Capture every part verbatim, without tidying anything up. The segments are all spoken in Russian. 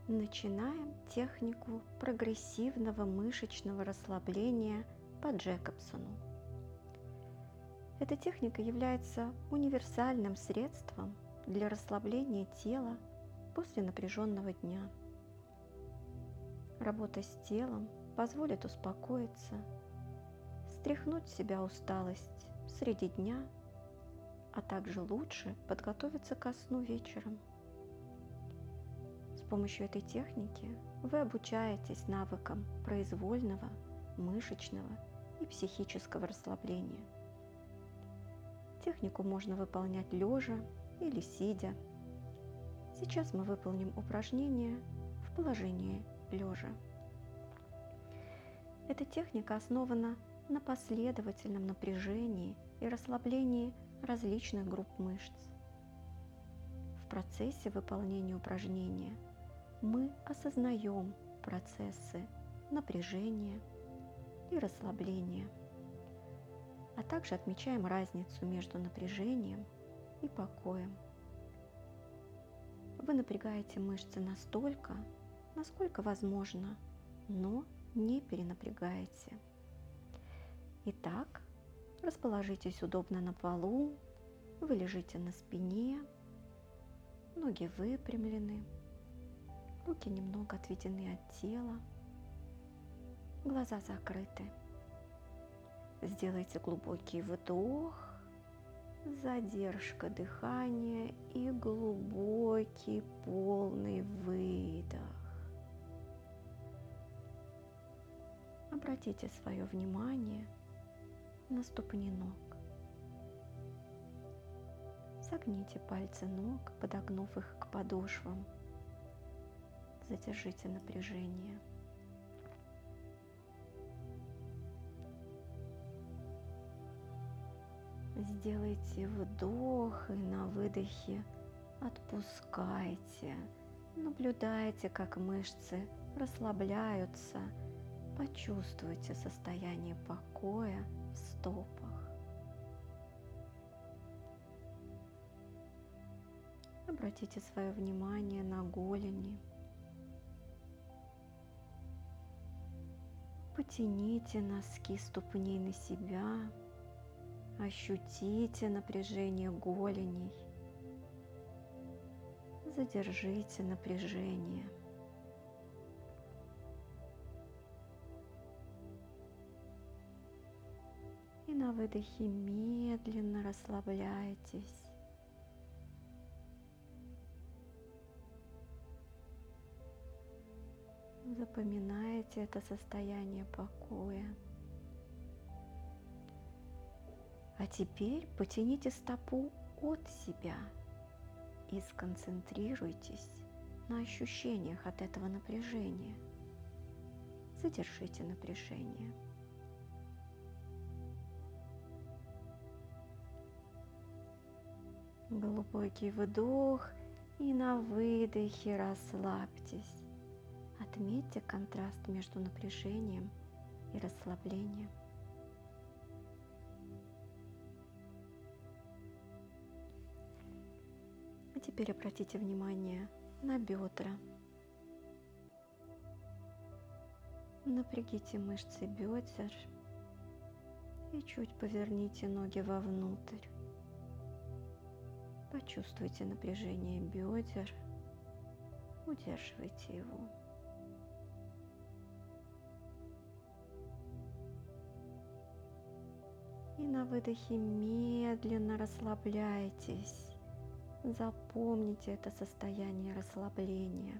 Начинаем технику прогрессивного мышечного расслабления по Джейкобсону. Эта техника является универсальным средством для расслабления тела после напряженного дня. Работа с телом позволит успокоиться, стряхнуть с себя усталость среди дня, а также лучше подготовиться ко сну вечером. С помощью этой техники вы обучаетесь навыкам произвольного, мышечного и психического расслабления. Технику можно выполнять лежа или сидя. Сейчас мы выполним упражнение в положении лежа. Эта техника основана на последовательном напряжении и расслаблении различных групп мышц. В процессе выполнения упражнения мы осознаем процессы напряжения и расслабления, а также отмечаем разницу между напряжением и покоем. Вы напрягаете мышцы настолько, насколько возможно, но не перенапрягаете. Итак, расположитесь удобно на полу, вы лежите на спине, ноги выпрямлены, руки немного отведены от тела, глаза закрыты. Сделайте глубокий вдох, задержка дыхания и глубокий полный выдох. Обратите свое внимание на ступни ног. Согните пальцы ног, подогнув их к подошвам. Задержите напряжение. Сделайте вдох и на выдохе отпускайте. Наблюдайте, как мышцы расслабляются. Почувствуйте состояние покоя в стопах. Обратите свое внимание на голени. Потяните носки ступней на себя. Ощутите напряжение голеней. Задержите напряжение. И на выдохе медленно расслабляйтесь. Запоминайте это состояние покоя. А теперь потяните стопу от себя и сконцентрируйтесь на ощущениях от этого напряжения. Задержите напряжение. Глубокий вдох и на выдохе расслабьтесь. Отметьте контраст между напряжением и расслаблением. А теперь обратите внимание на бедра. Напрягите мышцы бедер и чуть поверните ноги вовнутрь. Почувствуйте напряжение бедер, удерживайте его. И на выдохе медленно расслабляйтесь. Запомните это состояние расслабления.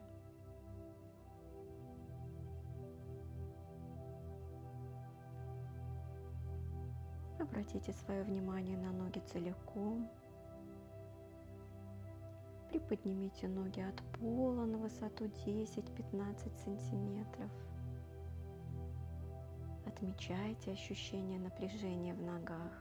Обратите свое внимание на ноги целиком. Приподнимите ноги от пола на высоту десять-пятнадцать сантиметров. Отмечайте ощущение напряжения в ногах.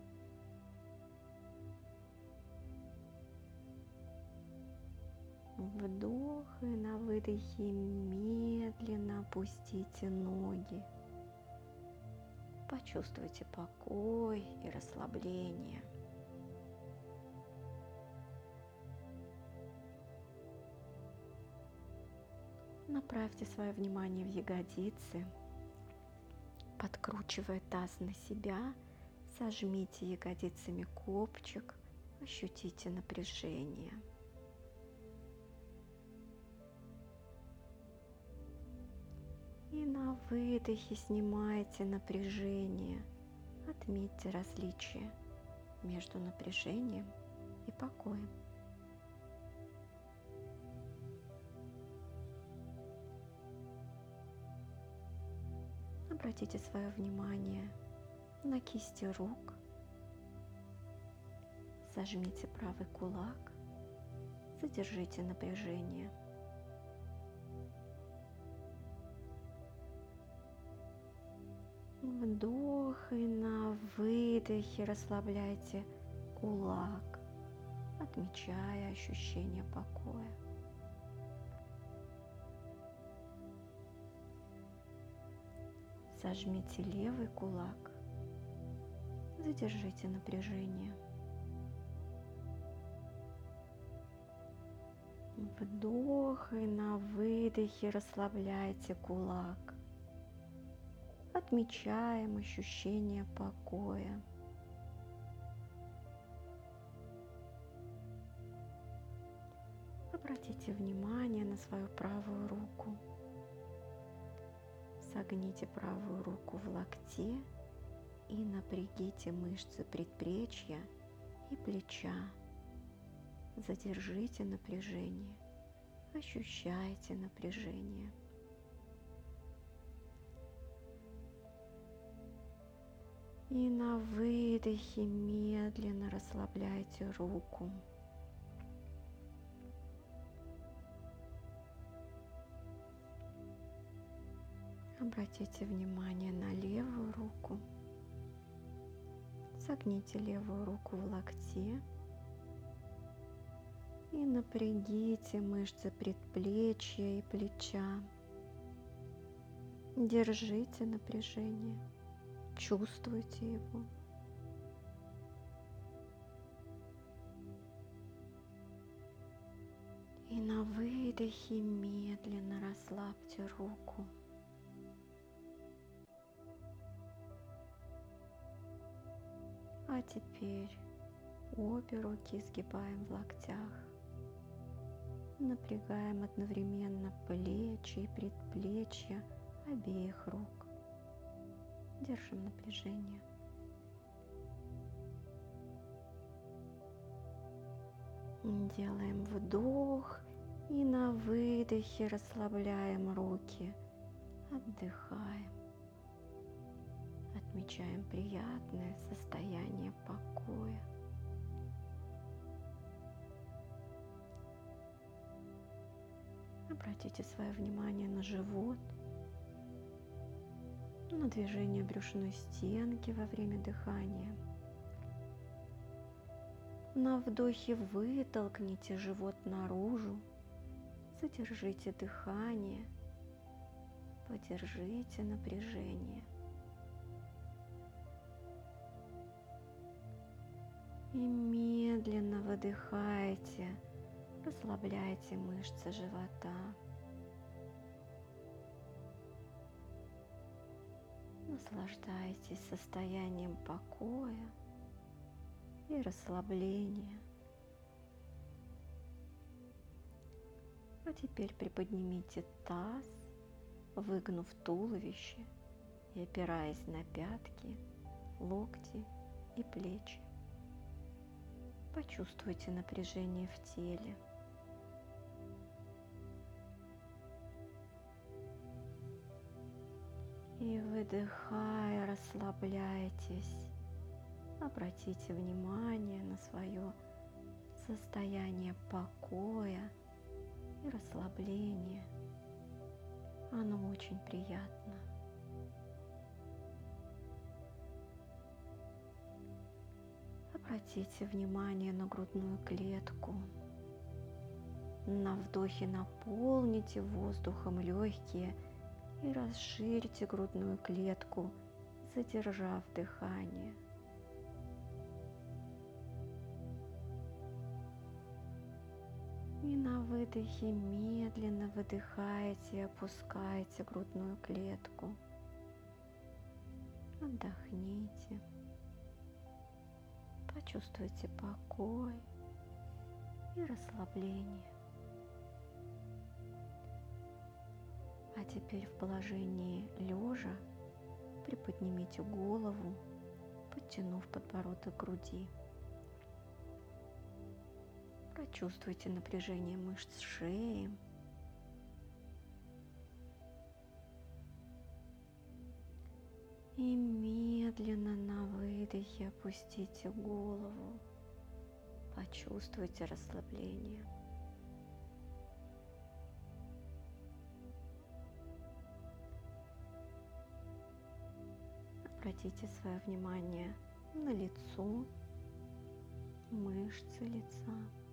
Вдох и на выдохе медленно опустите ноги. Почувствуйте покой и расслабление. Направьте свое внимание в ягодицы, подкручивая таз на себя, сожмите ягодицами копчик, ощутите напряжение. И на выдохе снимайте напряжение, отметьте различие между напряжением и покоем. Обратите свое внимание на кисти рук. Сожмите правый кулак, задержите напряжение. Вдох и на выдохе расслабляйте кулак, отмечая ощущение покоя. Сожмите левый кулак, задержите напряжение. Вдох и на выдохе расслабляйте кулак. Отмечаем ощущение покоя. Обратите внимание на свою правую руку. Согните правую руку в локте и напрягите мышцы предплечья и плеча. Задержите напряжение. Ощущайте напряжение. И на выдохе медленно расслабляйте руку. Обратите внимание на левую руку. Согните левую руку в локте и напрягите мышцы предплечья и плеча. Держите напряжение, чувствуйте его. И на выдохе медленно расслабьте руку. А теперь обе руки сгибаем в локтях. Напрягаем одновременно плечи и предплечья обеих рук. Держим напряжение. Делаем вдох и на выдохе расслабляем руки. Отдыхаем. Отмечаем приятное состояние покоя. Обратите свое внимание на живот, на движение брюшной стенки во время дыхания. На вдохе вытолкните живот наружу, задержите дыхание, подержите напряжение. И медленно выдыхайте, расслабляйте мышцы живота. Наслаждайтесь состоянием покоя и расслабления. А теперь приподнимите таз, выгнув туловище и опираясь на пятки, локти и плечи. Почувствуйте напряжение в теле. И выдыхая, расслабляйтесь. Обратите внимание на свое состояние покоя и расслабления. Оно очень приятно. Обратите внимание на грудную клетку. На вдохе наполните воздухом легкие и расширьте грудную клетку, задержав дыхание. И И на выдохе медленно выдыхаете и опускаете грудную клетку. Отдохните. Почувствуйте покой и расслабление. А теперь в положении лежа приподнимите голову, подтянув подбородок к груди. Прочувствуйте напряжение мышц шеи. И медленно на выдохе опустите голову. Почувствуйте расслабление. Обратите свое внимание на лицо, мышцы лица.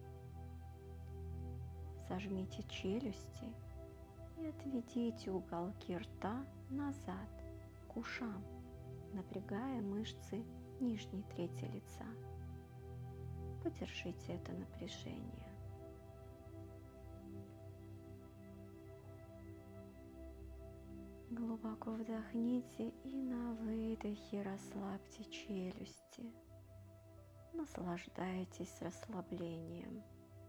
Сожмите челюсти и отведите уголки рта назад, к ушам, напрягая мышцы нижней трети лица. Подержите это напряжение. Глубоко вдохните и на выдохе расслабьте челюсти. Наслаждайтесь расслаблением.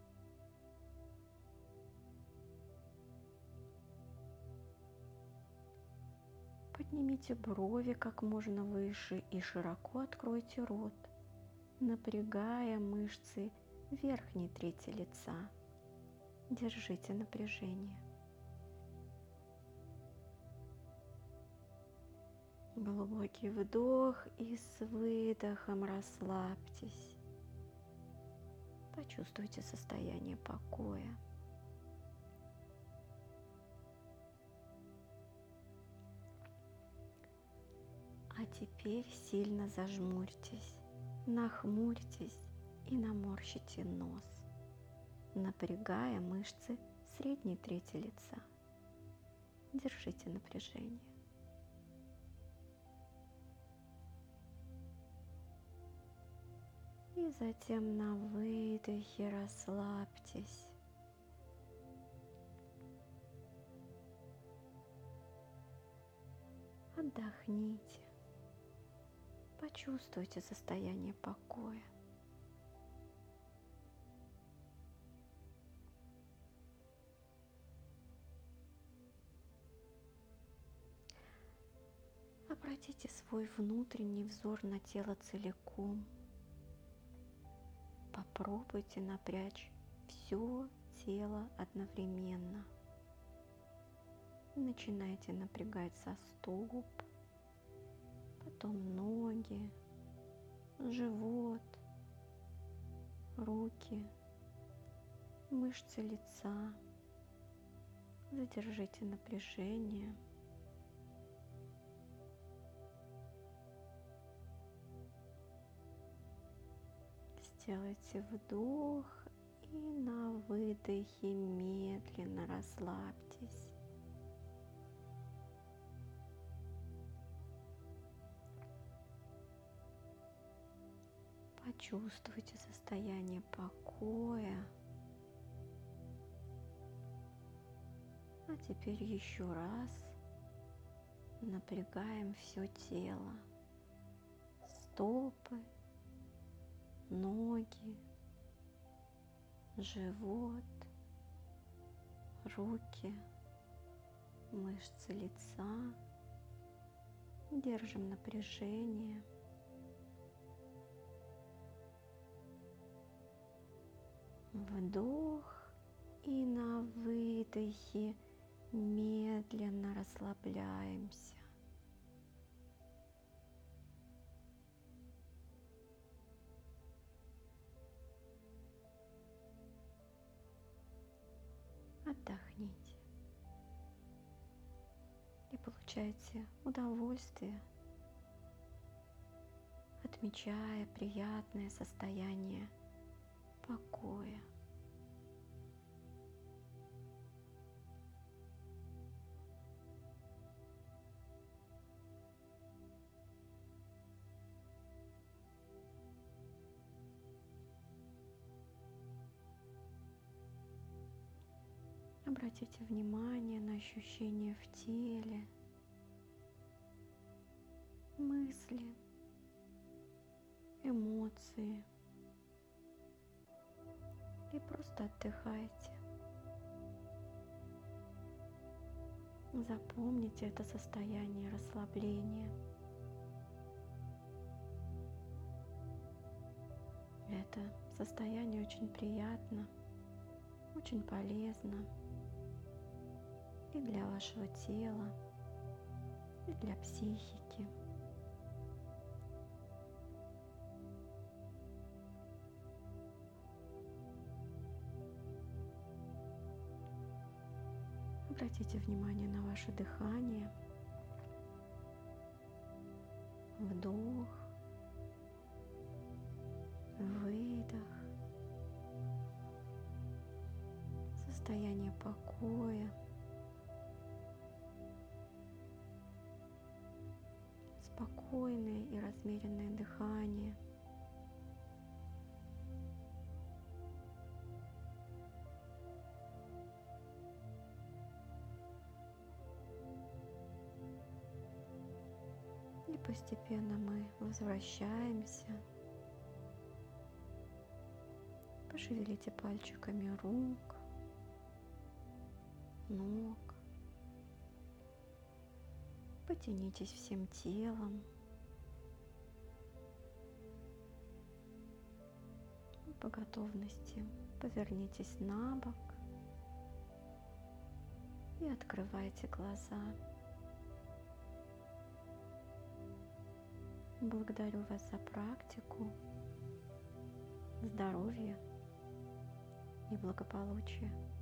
Поднимите брови как можно выше и широко откройте рот, напрягая мышцы верхней трети лица. Держите напряжение. Глубокий вдох и с выдохом расслабьтесь. Почувствуйте состояние покоя. А теперь сильно зажмурьтесь, нахмурьтесь и наморщите нос, напрягая мышцы средней трети лица. Держите напряжение. И затем на выдохе расслабьтесь. Отдохните. Почувствуйте состояние покоя. Обратите свой внутренний взор на тело целиком. Попробуйте напрячь все тело одновременно. Начинайте напрягать со стоп, потом ноги, живот, руки, мышцы лица. Задержите напряжение. Сделайте вдох и на выдохе медленно расслабьтесь. Почувствуйте состояние покоя. А теперь еще раз напрягаем все тело. Стопы, ноги, живот, руки, мышцы лица. Держим напряжение. Вдох и на выдохе медленно расслабляемся. Отдохните и получайте удовольствие, отмечая приятное состояние покоя. Обратите внимание на ощущения в теле, мысли, эмоции и просто отдыхайте. Запомните это состояние расслабления. Это состояние очень приятно, очень полезно и для вашего тела, и для психики. Обратите внимание на ваше дыхание. Вдох, выдох, состояние покоя, спокойное и размеренное дыхание. И постепенно мы возвращаемся. Пошевелите пальчиками рук, ног. Потянитесь всем телом. По готовности повернитесь на бок и открывайте глаза. Благодарю вас за практику. Здоровья и благополучия.